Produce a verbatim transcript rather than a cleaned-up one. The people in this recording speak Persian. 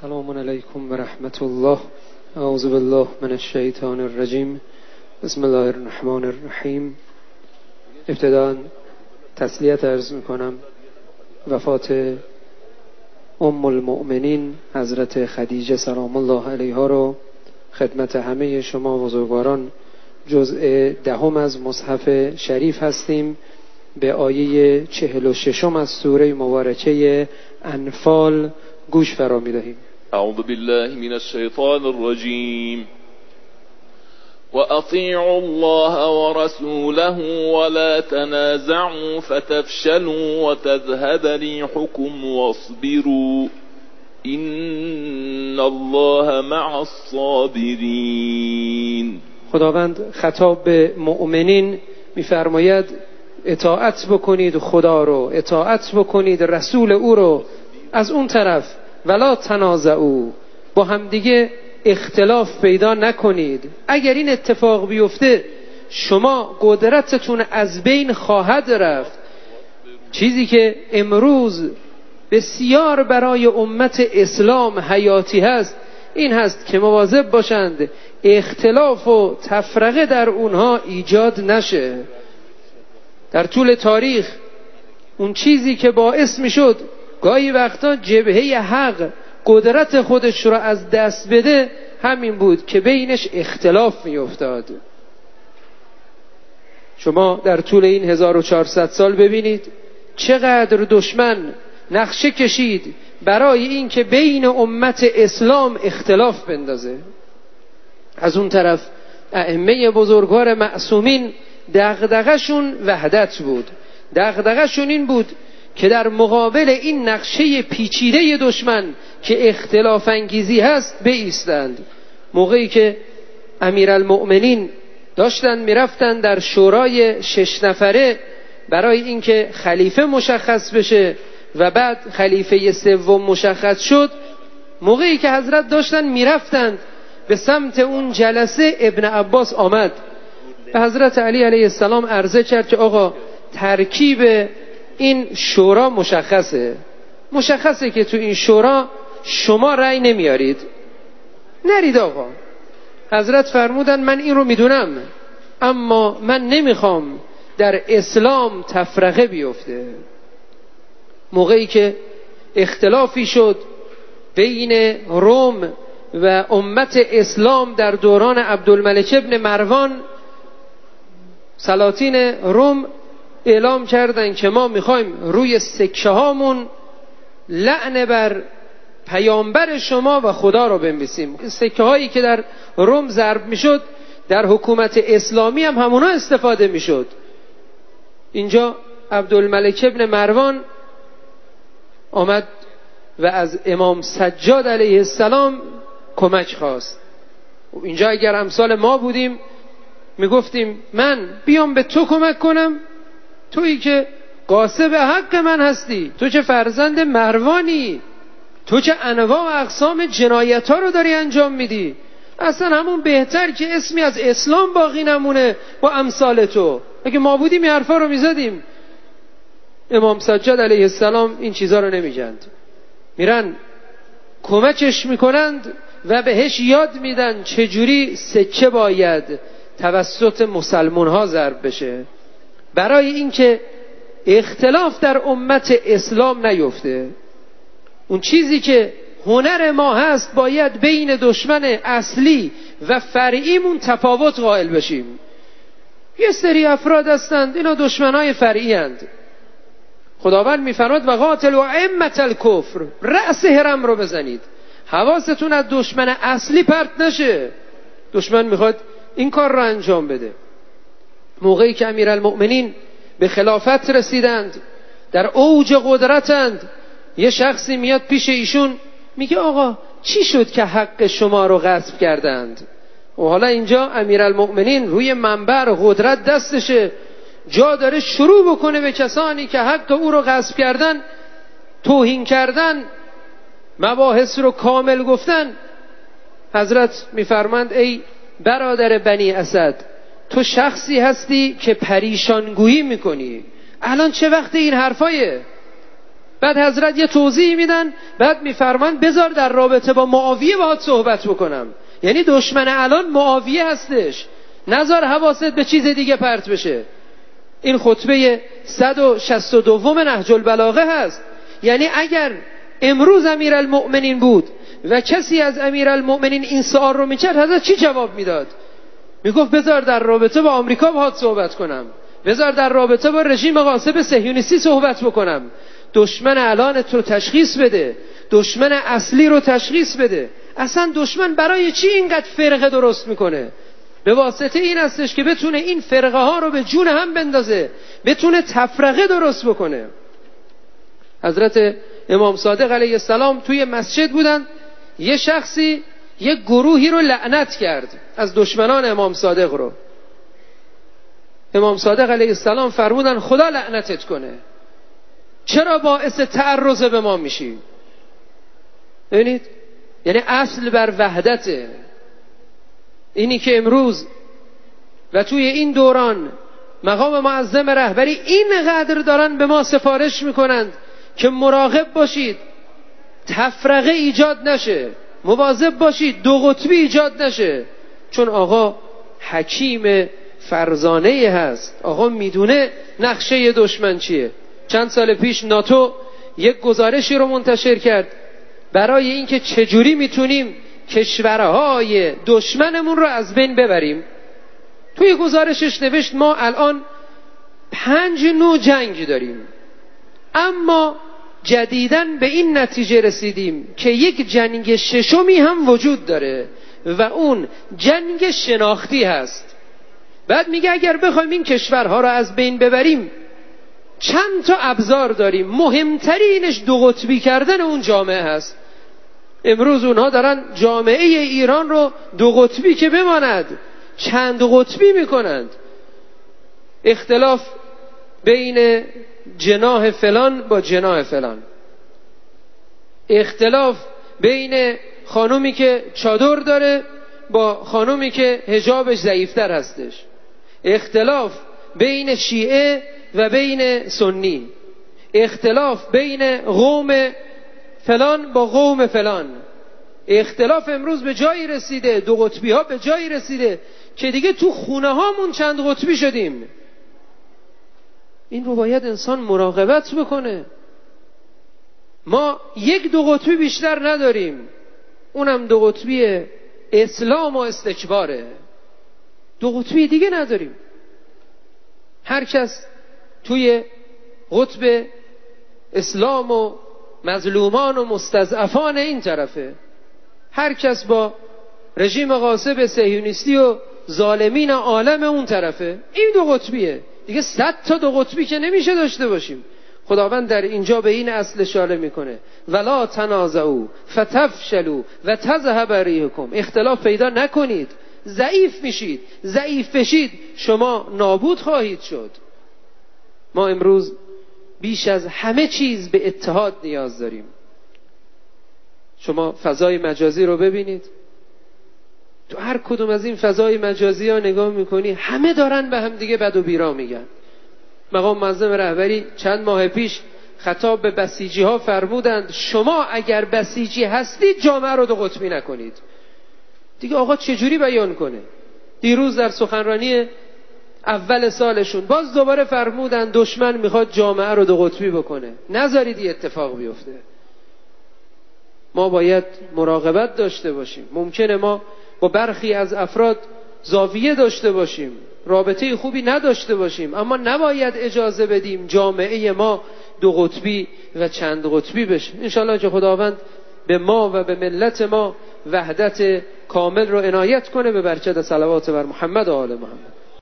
سلام علیکم و رحمت الله. اعوذ بالله من الشیطان الرجیم. بسم الله الرحمن الرحیم. ابتداً تسلیت عرض میکنم وفات ام المؤمنین حضرت خدیجه سلام الله علیها رو خدمت همه شما بزرگواران جزء دهم از مصحف شریف هستیم. به آیه چهل و ششم از سوره مبارکه انفال گوش فرا می‌دهیم. اعوذ بالله من الشیطان الرجیم وأطيعوا الله ورسوله ولا تنازعوا فتفشلوا وتذهب ريحكم واصبروا إن الله مع الصابرين. خداوند خطاب به مؤمنین می‌فرماید اطاعت بکنید خدا رو، اطاعت بکنید رسول او رو. از اون طرف ولا تنازعوا، با همدیگه اختلاف پیدا نکنید. اگر این اتفاق بیفته شما قدرتتون از بین خواهد رفت. چیزی که امروز بسیار برای امت اسلام حیاتی هست این هست که مواظب باشند اختلاف و تفرقه در اونها ایجاد نشه. در طول تاریخ اون چیزی که باعث میشد گاهی وقتا جبهه حق قدرت خودش را از دست بده همین بود که بینش اختلاف می افتاد. شما در طول این هزار و چهارصد سال ببینید چقدر دشمن نقشه کشید برای این که بین امت اسلام اختلاف بندازه. از اون طرف ائمه بزرگوار معصومین دغدغه‌شون وحدت بود. دغدغه‌شون این بود که در مقابل این نقشه پیچیده دشمن که اختلاف انگیزی هست بایستند. موقعی که امیرالمؤمنین داشتن میرفتن در شورای شش نفره برای اینکه خلیفه مشخص بشه و بعد خلیفه سوم مشخص شد، موقعی که حضرت داشتن میرفتن به سمت اون جلسه ابن عباس آمد به حضرت علی علیه السلام عرضه کرد که آقا ترکیب این شورا مشخصه مشخصه که تو این شورا شما رأی نمیارید، نرید آقا. حضرت فرمودن من این رو میدونم اما من نمیخوام در اسلام تفرقه بیفته. موقعی که اختلافی شد بین روم و امت اسلام در دوران عبدالملک ابن مروان، سلاطین روم اعلام کردن که ما میخوایم روی سکه هامون لعن بر پیامبر شما و خدا رو بنویسیم. سکه هایی که در روم ضرب میشد در حکومت اسلامی هم همونا استفاده میشد. اینجا عبدالملک ابن مروان آمد و از امام سجاد علیه السلام کمک خواست. اینجا اگر امثال ما بودیم میگفتیم من بیام به تو کمک کنم، تویی که غاصب حق من هستی، تو که فرزند مروانی، تو که انواع و اقسام جنایت ها رو داری انجام میدی، اصلا همون بهتر که اسمی از اسلام باقی نمونه با امثال تو. اگه ما بودیم این حرفا رو میزدیم. امام سجاد علیه السلام این چیزا رو نمیگند، میرن کمکش میکنند و بهش یاد میدن چجوری سکه باید توسط مسلمان ها ضرب بشه برای اینکه اختلاف در امت اسلام نیفته. اون چیزی که هنر ما هست باید بین دشمن اصلی و فرعیمون تفاوت قائل بشیم. یه سری افراد هستند اینا دشمنای فرعی اند. خداوند میفرماد و قاتل و ائمة الکفر، رأس هرم رو بزنید. حواستون از دشمن اصلی پرت نشه. دشمن میخواد این کار رو انجام بده. موقعی که امیرالمؤمنین به خلافت رسیدند در اوج قدرتند، یه شخصی میاد پیش ایشون میگه آقا چی شد که حق شما رو غصب کردند؟ و حالا اینجا امیرالمؤمنین روی منبر قدرت دستشه، جا داره شروع بکنه به کسانی که حق او رو غصب کردن توهین کردن، مباحث رو کامل گفتن. حضرت میفرمند ای برادر بنی اسد، تو شخصی هستی که پریشانگویی میکنی. الان چه وقت این حرفایه؟ بعد حضرت یه توضیح میدن، بعد میفرمان بذار در رابطه با معاویه باهات صحبت بکنم. یعنی دشمن الان معاویه هستش، نذار حواست به چیز دیگه پرت بشه. این خطبه صد و شصت و دو نهج البلاغه هست. یعنی اگر امروز امیرالمؤمنین بود و کسی از امیرالمؤمنین این سوال رو میکرد، حضرت چی جواب میداد؟ میگفت بذار در رابطه با آمریکا باهات صحبت کنم، بذار در رابطه با رژیم غاصب صهیونیستی صحبت بکنم. دشمن الانت رو تشخیص بده، دشمن اصلی رو تشخیص بده. اصلا دشمن برای چی اینقدر فرقه درست میکنه؟ به واسطه این هستش که بتونه این فرقه ها رو به جون هم بندازه، بتونه تفرقه درست بکنه. حضرت امام صادق علیه السلام توی مسجد بودن، یه شخصی یه گروهی رو لعنت کرد از دشمنان امام صادق رو. امام صادق علیه السلام فرمودن خدا لعنتت کنه، چرا باعث تعرض به ما میشی؟ ببینید، یعنی اصل بر وحدته. اینی که امروز و توی این دوران مقام معظم رهبری اینقدر دارن به ما سفارش میکنند که مراقب باشید تفرقه ایجاد نشه، مواظب باشید دو قطبی ایجاد نشه. چون آقا حکیم فرزانه هست، آقا میدونه نقشه دشمن چیه. چند سال پیش ناتو یک گزارشی رو منتشر کرد برای اینکه چجوری میتونیم کشورهای دشمنمون رو از بین ببریم. توی گزارشش نوشت ما الان پنج نوع جنگ داریم، اما جدیداً به این نتیجه رسیدیم که یک جنگ ششمی هم وجود داره و اون جنگ شناختی هست. بعد میگه اگر بخوایم این کشورها رو از بین ببریم چند تا ابزار داریم، مهمترینش دو قطبی کردن اون جامعه هست. امروز اونها دارن جامعه ایران رو دو قطبی که بماند چند قطبی میکنند. اختلاف بین جناح فلان با جناح فلان، اختلاف بین خانومی که چادر داره با خانومی که حجابش ضعیفتر هستش، اختلاف بین شیعه و بین سنی، اختلاف بین قوم فلان با قوم فلان. اختلاف امروز به جایی رسیده، دو قطبی ها به جایی رسیده که دیگه تو خونه هامون چند قطبی شدیم. این رو باید انسان مراقبت بکنه. ما یک دو قطبی بیشتر نداریم، اونم دو قطبی اسلام و استکباره. دو قطبی دیگه نداریم. هر کس توی قطب اسلام و مظلومان و مستضعفان این طرفه، هر کس با رژیم غاصب صهیونیستی و ظالمین عالم اون طرفه. این دو قطبیه دیگه. صد تا دو قطبی که نمیشه داشته باشیم. خداوند در اینجا به این اصل اشاره میکنه ولا تنازعوا فتفشلوا و تذهب ریحکم. اختلاف پیدا نکنید، ضعیف میشید، ضعیف بشید شما نابود خواهید شد. ما امروز بیش از همه چیز به اتحاد نیاز داریم. شما فضای مجازی رو ببینید، تو هر کدوم از این فضای مجازی ها نگاه میکنی همه دارن به هم دیگه بد و بیرا میگن. مقام معظم رهبری چند ماه پیش خطاب به بسیجی ها فرمودند شما اگر بسیجی هستید جامعه رو دو قطبی نکنید. دیگه آقا چجوری بیان کنه؟ دیروز در سخنرانی اول سالشون باز دوباره فرمودند دشمن میخواد جامعه رو دو قطبی بکنه. نذارید این اتفاق بیفته. ما باید مراقبت داشته باشیم. ممکنه ما با برخی از افراد زاویه داشته باشیم، رابطه خوبی نداشته باشیم، اما نباید اجازه بدیم جامعه ما دو قطبی و چند قطبی بشه. انشالله که خداوند به ما و به ملت ما وحدت کامل رو عنایت کنه. به برکت صلوات بر محمد و آل محمد.